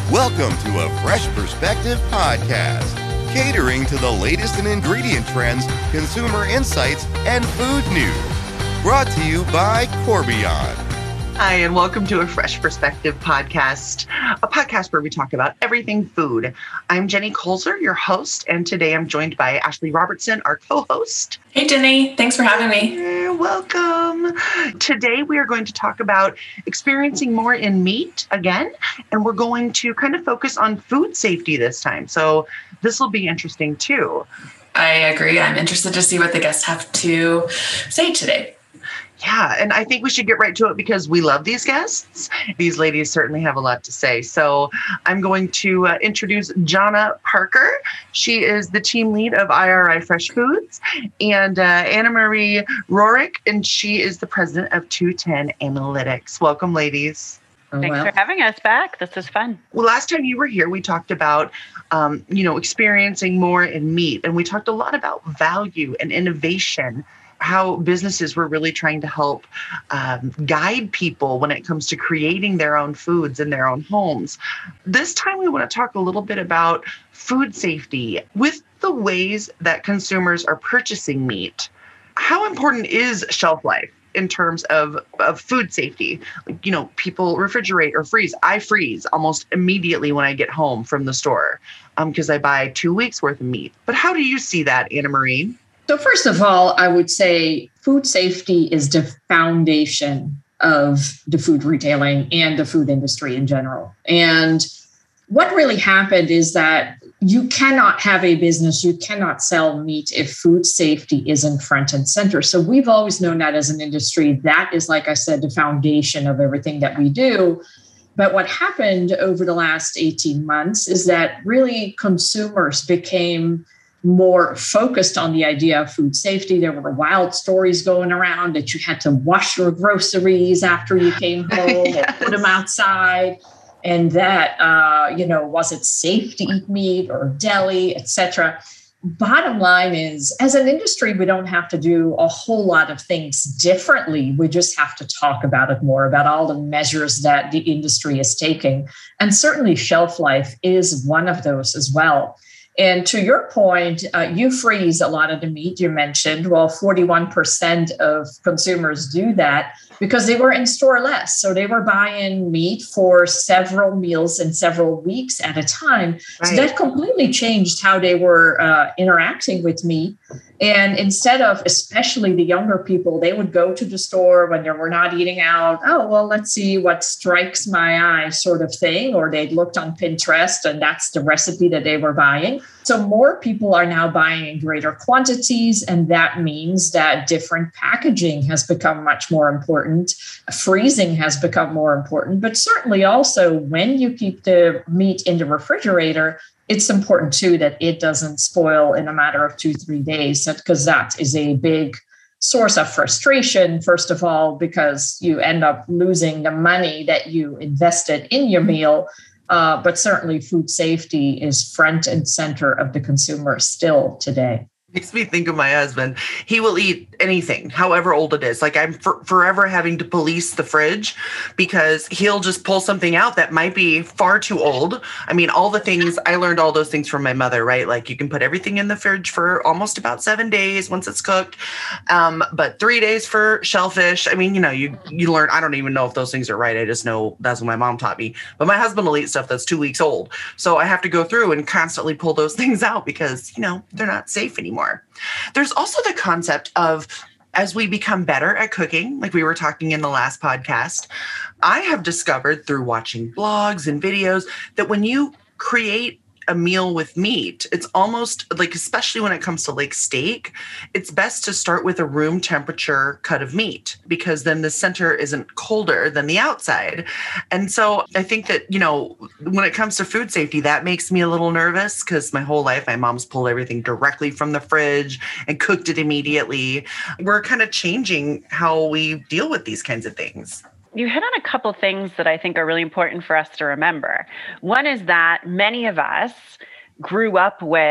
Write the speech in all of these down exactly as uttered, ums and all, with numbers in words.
Welcome to a Fresh Perspective podcast, catering to the latest in ingredient trends, consumer insights, and food news. Brought to you by Corbion. Hi, and welcome to a Fresh Perspective podcast, a podcast where we talk about everything food. I'm Jenny Colzer, your host, and today I'm joined by Ashley Robertson, our co-host. Hey, Jenny. Thanks for having me. You're welcome. Today, we are going to talk about experiencing more in meat again, and we're going to kind of focus on food safety this time. So this will be interesting, too. I agree. I'm interested to see what the guests have to say today. Yeah, and I think we should get right to it because we love these guests. These ladies certainly have a lot to say. So I'm going to uh, introduce Jonna Parker. She is the team lead of I R I Fresh Foods, and uh, Anna Marie Rorick, and she is the president of two ten Analytics. Welcome, ladies. Thanks well. for having us back. This is fun. Well, last time you were here, we talked about, um, you know, experiencing more in meat, and we talked a lot about value and innovation, how businesses were really trying to help um, guide people when it comes to creating their own foods in their own homes. This time, we want to talk a little bit about food safety with the ways that consumers are purchasing meat. How important is shelf life in terms of, of food safety? Like, you know, people refrigerate or freeze. I freeze almost immediately when I get home from the store because um, I buy two weeks worth of meat. But how do you see that, Anna Marie? So first of all, I would say food safety is the foundation of the food retailing and the food industry in general. And what really happened is that you cannot have a business, you cannot sell meat if food safety isn't front and center. So we've always known that as an industry, that is, like I said, the foundation of everything that we do. But what happened over the last eighteen months is that really consumers became more focused on the idea of food safety. There were wild stories going around that you had to wash your groceries after you came home yes. and put them outside. And that, uh, you know, was it safe to eat meat or deli, et cetera. Bottom line is, as an industry, we don't have to do a whole lot of things differently. We just have to talk about it more, about all the measures that the industry is taking. And certainly shelf life is one of those as well. And to your point, uh, you freeze a lot of the meat you mentioned. Well, forty-one percent of consumers do that because they were in store less. So they were buying meat for several meals and several weeks at a time. Right. So that completely changed how they were uh, interacting with meat. And instead of, especially the younger people, they would go to the store when they were not eating out. Oh, well, let's see what strikes my eye sort of thing. Or they'd looked on Pinterest and that's the recipe that they were buying. So more people are now buying in greater quantities. And that means that different packaging has become much more important. Freezing has become more important. But certainly also when you keep the meat in the refrigerator, it's important, too, that it doesn't spoil in a matter of two, three days, because that is a big source of frustration, first of all, because you end up losing the money that you invested in your meal. Uh, but certainly food safety is front and center of the consumer still today. Makes me think of my husband. He will eat anything, however old it is. Like I'm for, forever having to police the fridge because he'll just pull something out that might be far too old. I mean, all the things, I learned all those things from my mother, right? Like you can put everything in the fridge for almost about seven days once it's cooked, um, but three days for shellfish. I mean, you know, you you learn, I don't even know if those things are right. I just know that's what my mom taught me. But my husband will eat stuff that's two weeks old. So I have to go through and constantly pull those things out because, you know, they're not safe anymore. There's also the concept of, as we become better at cooking, like we were talking in the last podcast, I have discovered through watching blogs and videos that when you create a meal with meat, it's almost like, especially when it comes to like steak, it's best to start with a room temperature cut of meat because then the center isn't colder than the outside. And so I think that, you know, when it comes to food safety, that makes me a little nervous because my whole life, my mom's pulled everything directly from the fridge and cooked it immediately. We're kind of changing how we deal with these kinds of things. You hit on a couple things that I think are really important for us to remember. One is that many of us grew up with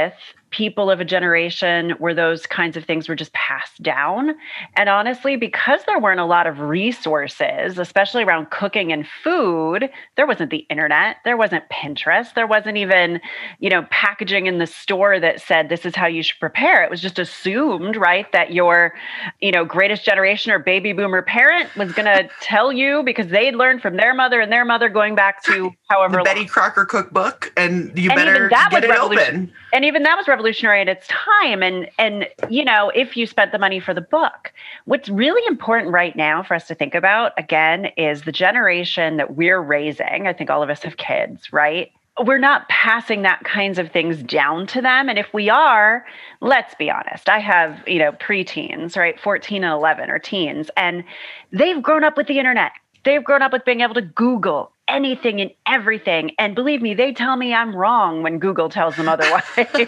people of a generation where those kinds of things were just passed down. And honestly, because there weren't a lot of resources, especially around cooking and food, there wasn't the internet, there wasn't Pinterest, there wasn't even, you know, packaging in the store that said this is how you should prepare. It was just assumed, right, that your, you know, greatest generation or baby boomer parent was going to tell you because they'd learned from their mother and their mother going back to however the long. Betty Crocker cookbook, and you And better even that get was it revolution- open. And even that was revolutionary at its time. And, and, you know, if you spent the money for the book, what's really important right now for us to think about, again, is the generation that we're raising. I think all of us have kids, right? We're not passing that kinds of things down to them. And if we are, let's be honest, I have, you know, preteens, right? fourteen and eleven or teens, and they've grown up with the internet. They've grown up with being able to Google anything and everything. And believe me, they tell me I'm wrong when Google tells them otherwise.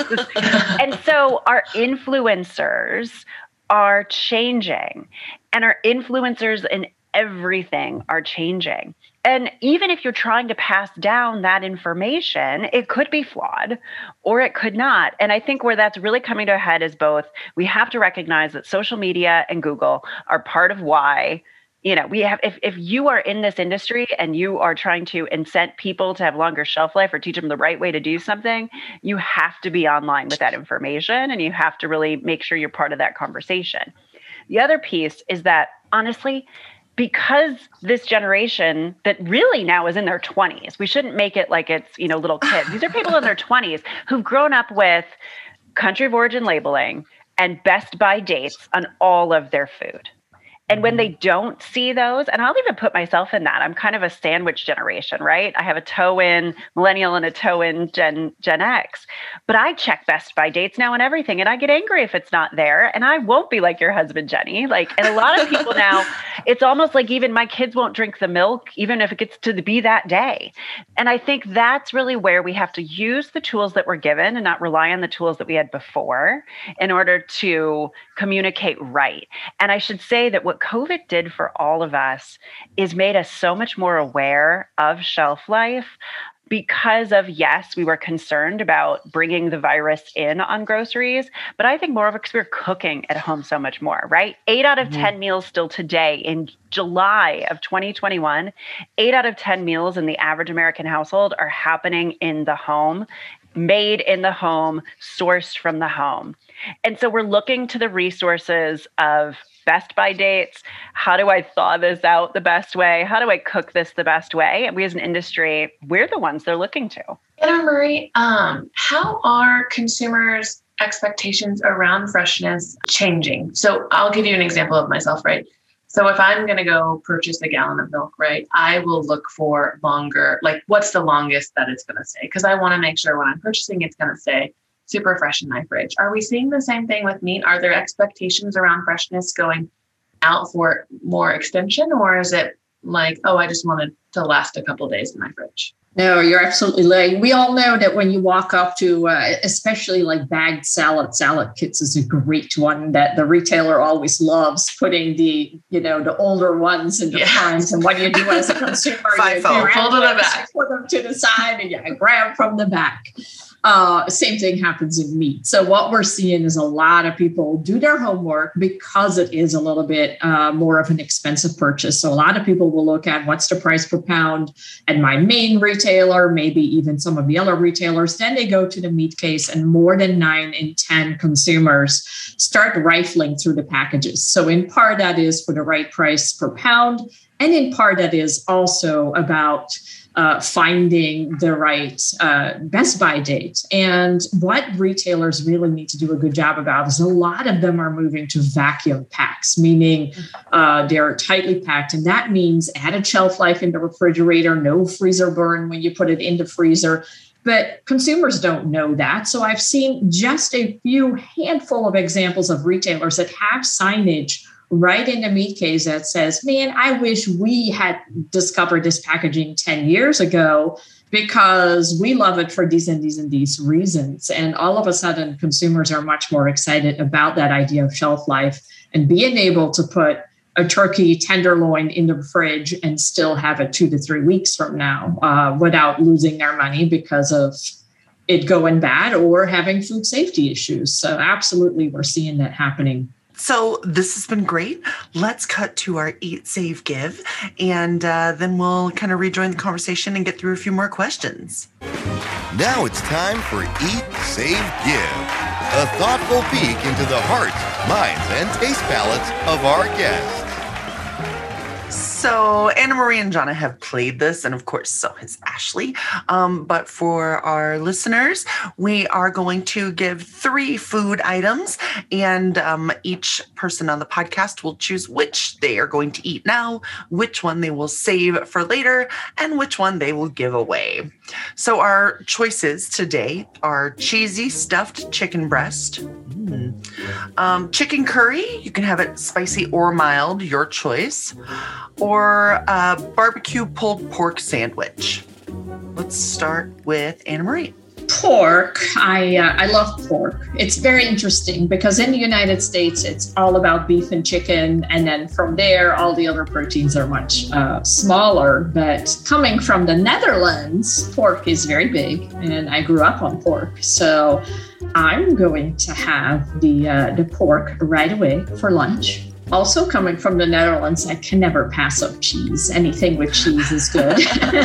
And so our influencers are changing, and our influencers in everything are changing. And even if you're trying to pass down that information, it could be flawed or it could not. And I think where that's really coming to a head is both, we have to recognize that social media and Google are part of why, you know, we have, if, if you are in this industry and you are trying to incent people to have longer shelf life or teach them the right way to do something, you have to be online with that information, and you have to really make sure you're part of that conversation. The other piece is that, honestly, because this generation that really now is in their twenties, we shouldn't make it like it's, you know, little kids. These are people in their twenties who've grown up with country of origin labeling and best by dates on all of their food. And when they don't see those, and I'll even put myself in that, I'm kind of a sandwich generation, right? I have a toe-in millennial and a toe-in Gen, Gen X, but I check best by dates now and everything, and I get angry if it's not there, and I won't be like your husband, Jenny. Like, and a lot of people now, it's almost like even my kids won't drink the milk, even if it gets to be that day. And I think that's really where we have to use the tools that we're given and not rely on the tools that we had before in order to communicate right. And I should say that what COVID did for all of us is made us so much more aware of shelf life because of, yes, we were concerned about bringing the virus in on groceries, but I think more of because we're cooking at home so much more, right? Eight out of mm-hmm. ten meals still today in July of twenty twenty-one, eight out of ten meals in the average American household are happening in the home, made in the home, sourced from the home. And so we're looking to the resources of best by dates. How do I thaw this out the best way? How do I cook this the best way? And we as an industry, we're the ones they're looking to. Anna Marie, um, how are consumers' expectations around freshness changing? So I'll give you an example of myself, right? So if I'm going to go purchase a gallon of milk, right, I will look for longer, like what's the longest that it's going to stay? Because I want to make sure when I'm purchasing, it's going to stay super fresh in my fridge. Are we seeing the same thing with meat? Are there expectations around freshness going out for more extension, or is it like, oh, I just wanted to last a couple of days in my fridge? No, you're absolutely right. We all know that when you walk up to, uh, especially like bagged salad, salad kits is a great one that the retailer always loves, putting the, you know, the older ones in the yeah. front. And what do you do as a consumer? Five you fold, pull to the back. Put them to the side and you grab from the back. Uh, same thing happens in meat. So what we're seeing is a lot of people do their homework because it is a little bit uh, more of an expensive purchase. So a lot of people will look at what's the price per pound at my main retailer, maybe even some of the other retailers. Then they go to the meat case, and more than nine in ten consumers start rifling through the packages. So in part that is for the right price per pound. And in part that is also about Uh, finding the right uh, best by date. And what retailers really need to do a good job about is a lot of them are moving to vacuum packs, meaning uh, they're tightly packed. And that means added shelf life in the refrigerator, no freezer burn when you put it in the freezer. But consumers don't know that. So I've seen just a few handful of examples of retailers that have signage right in the meat case that says, man, I wish we had discovered this packaging ten years ago because we love it for these and these and these reasons. And all of a sudden, consumers are much more excited about that idea of shelf life and being able to put a turkey tenderloin in the fridge and still have it two to three weeks from now uh, without losing their money because of it going bad or having food safety issues. So absolutely, we're seeing that happening. So this has been great. Let's cut to our Eat, Save, Give, and uh, then we'll kind of rejoin the conversation and get through a few more questions. Now it's time for Eat, Save, Give, a thoughtful peek into the hearts, minds, and taste palates of our guests. So Anna Marie and Jonna have played this, and of course, so has Ashley. Um, but for our listeners, we are going to give three food items, and um, each person on the podcast will choose which they are going to eat now, which one they will save for later, and which one they will give away. So our choices today are cheesy stuffed chicken breast, mm. um, chicken curry. You can have it spicy or mild, your choice, or a barbecue pulled pork sandwich. Let's start with Anna Marie. Pork. I uh, I love pork. It's very interesting because in the United States, it's all about beef and chicken. And then from there, all the other proteins are much uh, smaller. But coming from the Netherlands, pork is very big. And I grew up on pork. So I'm going to have the uh, the pork right away for lunch. Also coming from the Netherlands, I can never pass up cheese. Anything with cheese is good.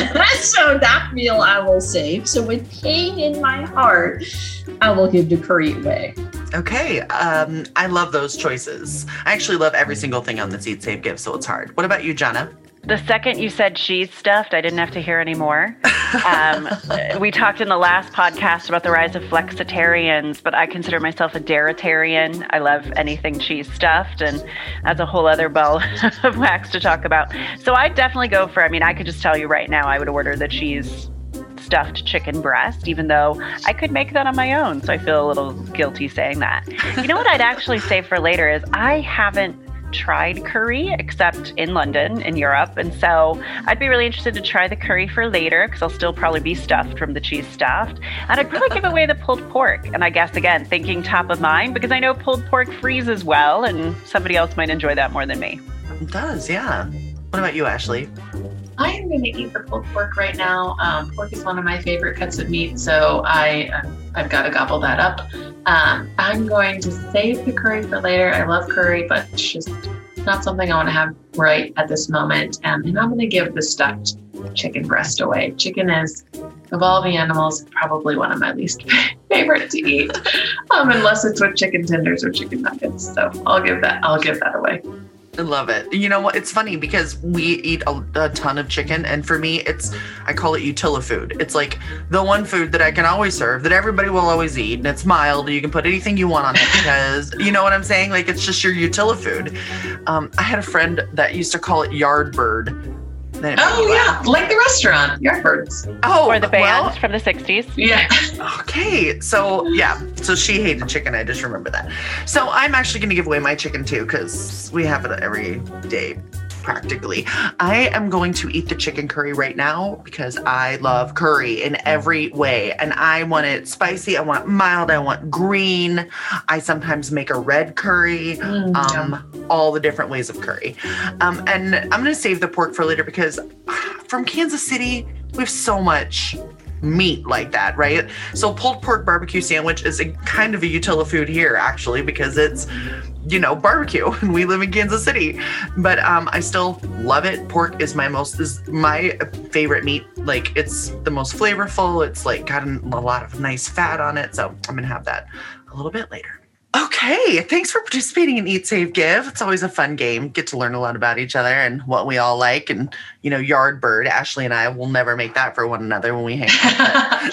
So that meal I will save. So with pain in my heart, I will give the curry away. Okay. Um, I love those choices. I actually love every single thing on this Eat, Save, Give, so it's hard. What about you, Jonna? The second you said cheese stuffed, I didn't have to hear any more. Um, we talked in the last podcast about the rise of flexitarians, but I consider myself a dairitarian. I love anything cheese stuffed, and that's a whole other ball of wax to talk about. So I'd definitely go for, I mean, I could just tell you right now, I would order the cheese stuffed chicken breast, even though I could make that on my own. So I feel a little guilty saying that. You know what I'd actually save for later is I haven't tried curry except in London, in Europe. And so I'd be really interested to try the curry for later because I'll still probably be stuffed from the cheese stuffed. And I'd probably give away the pulled pork. And I guess, again, thinking top of mind because I know pulled pork freezes well and somebody else might enjoy that more than me. It does, yeah. What about you, Ashley? I am going to eat the pulled pork right now. Um, pork is one of my favorite cuts of meat, so I, I've got to gobble that up. Um, I'm going to save the curry for later. I love curry, but it's just not something I want to have right at this moment. Um, and I'm going to give the stuffed chicken breast away. Chicken is, of all the animals, probably one of my least favorite to eat, um, unless it's with chicken tenders or chicken nuggets. So I'll give that. I'll give that away. I love it. You know what? It's funny because we eat a, a ton of chicken, and for me, it's, I call it utila food. It's like the one food that I can always serve, that everybody will always eat, and it's mild. You can put anything you want on it because, you know what I'm saying? Like, it's just your utila food. Um, I had a friend that used to call it yard bird. Oh, yeah. Like the restaurant, Yardbirds. Oh, or the band well, from the sixties. Yeah. Okay. So, yeah. So she hated chicken. I just remember that. So I'm actually going to give away my chicken too because we have it every day practically. I am going to eat the chicken curry right now because I love curry in every way. And I want it spicy. I want it mild. I want green. I sometimes make a red curry. Mm, um, yeah. All the different ways of curry. Um, and I'm going to save the pork for later because from Kansas City, we have so much meat like that, right? So pulled pork barbecue sandwich is a kind of a utila food here actually because it's, you know, barbecue and we live in Kansas City, but um, I still love it. Pork is my most, is my favorite meat. Like it's the most flavorful. It's like got a lot of nice fat on it. So I'm going to have that a little bit later. Okay, thanks for participating in Eat, Save, Give. It's always a fun game. Get to learn a lot about each other and what we all like. And, you know, yard bird, Ashley and I will never make that for one another when we hang out.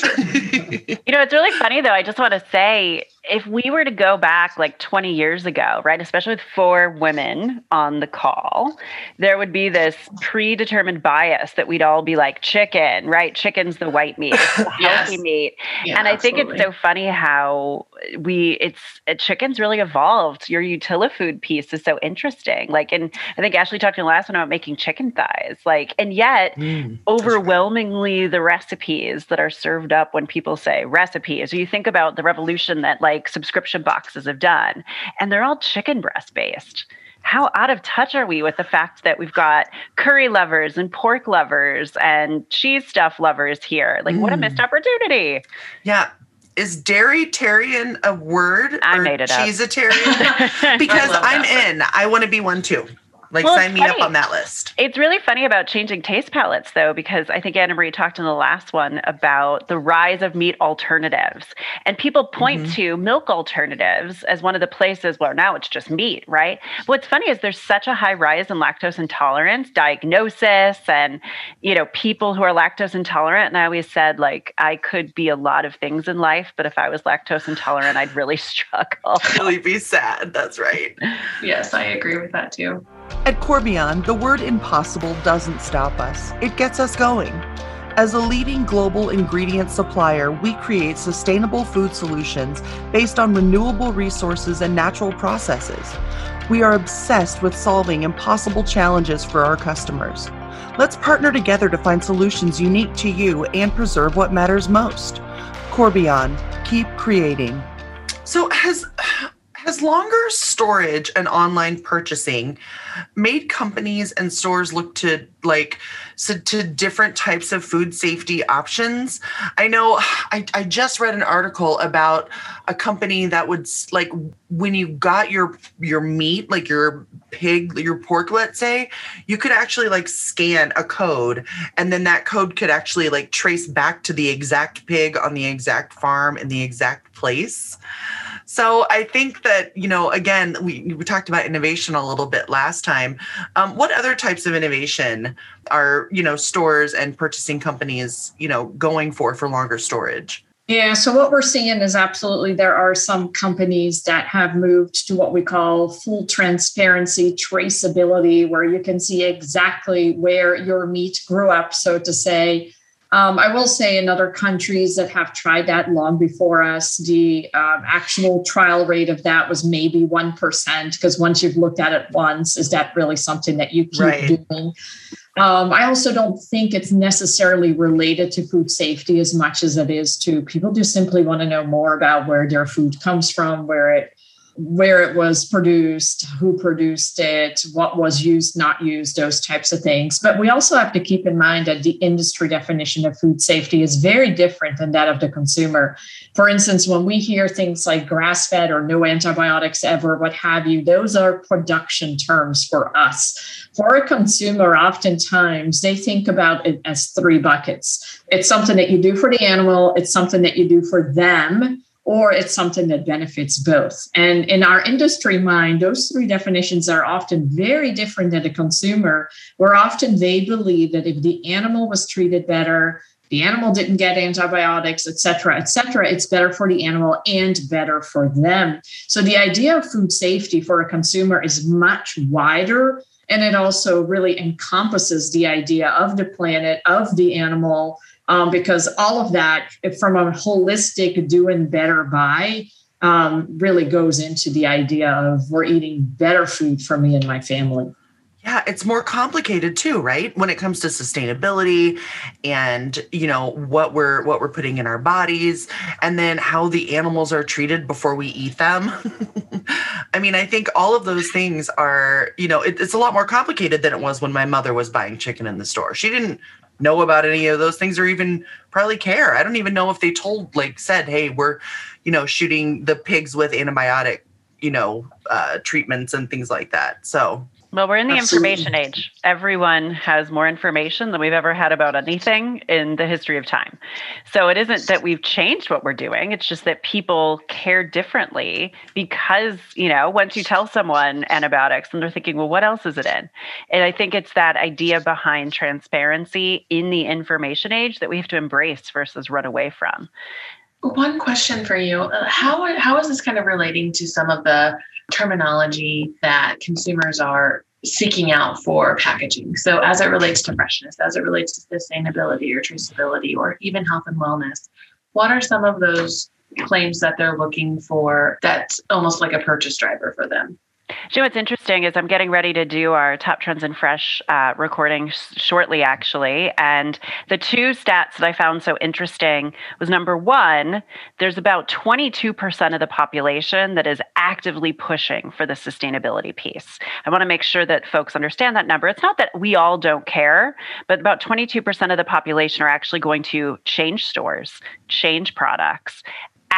You know, it's really funny, though. I just want to say, if we were to go back like twenty years ago, right, especially with four women on the call, there would be this predetermined bias that we'd all be like chicken, right? Chicken's the white meat, the yes. healthy meat. Yeah, and I absolutely. think it's so funny how we, it's, it, chicken's really evolved. Your utila food piece is so interesting. Like, and I think Ashley talked in the last one about making chicken thighs, like, and yet mm, overwhelmingly the recipes that are served up when people say recipes, or you think about the revolution that like, like subscription boxes have done, and they're all chicken breast based. How out of touch are we with the fact that we've got curry lovers and pork lovers and cheese stuff lovers here? Like, mm. what a missed opportunity. Yeah. is dairy-tarian a word? I or made it up. cheese-a-tarian? Because I'm in. I want to be one too. Like, Well, sign me funny. up on that list. It's really funny about changing taste palettes, though, because I think Anna Marie talked in the last one about the rise of meat alternatives. And people point Mm-hmm. to milk alternatives as one of the places where now it's just meat, right? What's funny is there's such a high rise in lactose intolerance diagnosis and, you know, people who are lactose intolerant. And I always said, like, I could be a lot of things in life, but if I was lactose intolerant, I'd really struggle. Really be sad. That's right. Yes, I agree with that too. At Corbion, the word impossible doesn't stop us. It gets us going. As a leading global ingredient supplier, we create sustainable food solutions based on renewable resources and natural processes. We are obsessed with solving impossible challenges for our customers. Let's partner together to find solutions unique to you and preserve what matters most. Corbion, keep creating. So has has longer storage and online purchasing made companies and stores look to like so to different types of food safety options? I know I, I just read an article about a company that would like when you got your your meat, like your pig, your pork, let's say, you could actually like scan a code, and then that code could actually like trace back to the exact pig on the exact farm in the exact place. So I think that, you know, again, we, we talked about innovation a little bit last time. Um, what other types of innovation are, you know, stores and purchasing companies, you know, going for for longer storage? Yeah, so what we're seeing is absolutely there are some companies that have moved to what we call full transparency traceability, where you can see exactly where your meat grew up, so to say. Um, I will say in other countries that have tried that long before us, the um, actual trial rate of that was maybe one percent, because once you've looked at it once, is that really something that you keep Right. doing? Um, I also don't think it's necessarily related to food safety as much as it is to people just simply want to know more about where their food comes from, where it where it was produced, who produced it, what was used, not used, those types of things. But we also have to keep in mind that the industry definition of food safety is very different than that of the consumer. For instance, when we hear things like grass-fed or no antibiotics ever, what have you, those are production terms for us. For a consumer, oftentimes they think about it as three buckets. It's something that you do for the animal, it's something that you do for them, or it's something that benefits both. And in our industry mind, those three definitions are often very different than the consumer, where often they believe that if the animal was treated better, the animal didn't get antibiotics, et cetera, et cetera, it's better for the animal and better for them. So the idea of food safety for a consumer is much wider, and it also really encompasses the idea of the planet, of the animal, Um, because all of that, from a holistic doing better by, um, really goes into the idea of we're eating better food for me and my family. Yeah, it's more complicated too, right? When it comes to sustainability and, you know, what we're what we're putting in our bodies, and then how the animals are treated before we eat them. I mean, I think all of those things are, you know, it, it's a lot more complicated than it was when my mother was buying chicken in the store. She didn't know about any of those things or even probably care. I don't even know if they told, like said, hey, we're, you know, shooting the pigs with antibiotic, you know, uh, treatments and things like that. So. Well, we're in the Absolutely. information age. Everyone has more information than we've ever had about anything in the history of time. So it isn't that we've changed what we're doing. It's just that people care differently because, you know, once you tell someone antibiotics and they're thinking, well, what else is it in? And I think it's that idea behind transparency in the information age that we have to embrace versus run away from. One question for you. Uh, How, how is this kind of relating to some of the terminology that consumers are seeking out for packaging? So as it relates to freshness, as it relates to sustainability or traceability, or even health and wellness, what are some of those claims that they're looking for that's almost like a purchase driver for them? You know, what's interesting is I'm getting ready to do our Top Trends in Fresh uh, recording sh- shortly, actually. And the two stats that I found so interesting was, number one, there's about twenty-two percent of the population that is actively pushing for the sustainability piece. I want to make sure that folks understand that number. It's not that we all don't care, but about twenty-two percent of the population are actually going to change stores, change products,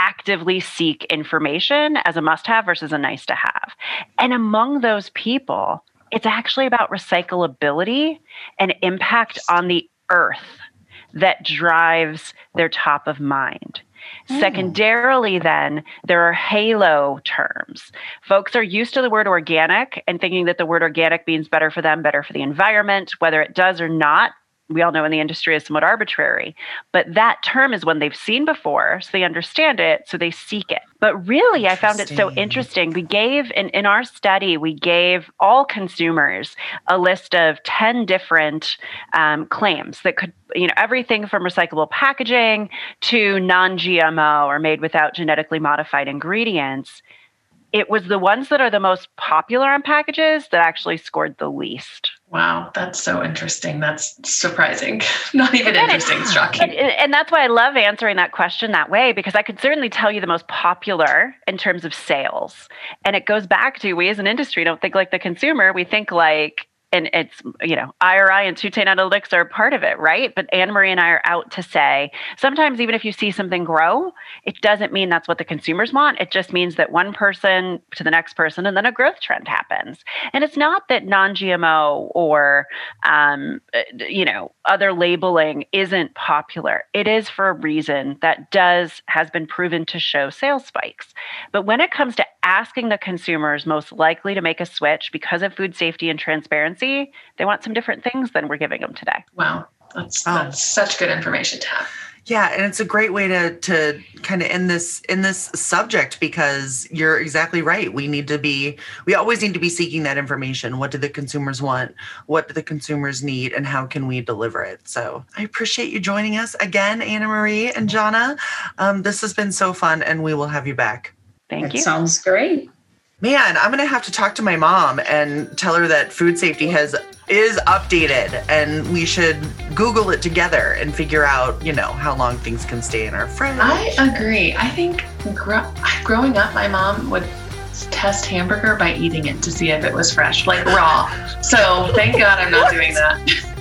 actively seek information as a must-have versus a nice-to-have. And among those people, it's actually about recyclability and impact on the earth that drives their top of mind. Mm. Secondarily, then, there are halo terms. Folks are used to the word organic and thinking that the word organic means better for them, better for the environment. Whether it does or not, we all know in the industry is somewhat arbitrary. But that term is one they've seen before, so they understand it, so they seek it. But really, I found it so interesting. We gave, in, in our study, we gave all consumers a list of ten different um, claims that could, you know, everything from recyclable packaging to non-G M O or made without genetically modified ingredients. It was the ones that are the most popular on packages that actually scored the least. Wow, that's so interesting. That's surprising. Not even interesting, it, shocking. And, and that's why I love answering that question that way, because I could certainly tell you the most popular in terms of sales. And it goes back to, we as an industry don't think like the consumer. We think like, and it's, you know, I R I and Two Tain Analytics are a part of it, right? But Anne Marie and I are out to say, sometimes even if you see something grow, it doesn't mean that's what the consumers want. It just means that one person to the next person, and then a growth trend happens. And it's not that non-G M O or, um, you know, other labeling isn't popular. It is for a reason that does, has been proven to show sales spikes. But when it comes to asking the consumers most likely to make a switch because of food safety and transparency, they want some different things than we're giving them today. Wow. That's, Oh. that's such good information to have. Yeah, and it's a great way to to kind of end this in this subject, because you're exactly right. We need to be, we always need to be seeking that information. What do the consumers want? What do the consumers need? And how can we deliver it? So I appreciate you joining us again, Anna Marie and Jonna. Um, this has been so fun, and we will have you back. Thank That you. sounds great. Man, I'm going to have to talk to my mom and tell her that food safety has is updated, and we should Google it together and figure out, you know, how long things can stay in our fridge. I agree. I think gro- growing up, my mom would test hamburger by eating it to see if it was fresh, like raw. So thank God I'm not doing that.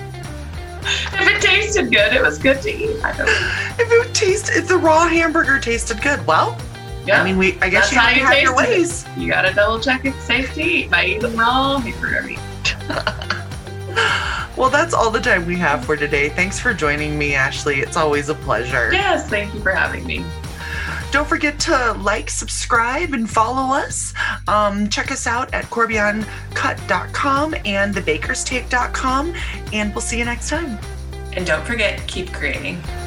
If it tasted good, it was good to eat. I don't know. If it tastes, if the raw hamburger tasted good, well, Yeah. I mean, we. I guess That's you have how to you have your taste it. ways. You gotta double check it's safe to eat by eating raw hamburger meat. Well, that's all the time we have for today. Thanks for joining me, Ashley. It's always a pleasure. Yes, thank you for having me. Don't forget to like, subscribe, and follow us. Um, check us out at Corbion Cut dot com and the bakers take dot com, and we'll see you next time. And don't forget, keep creating.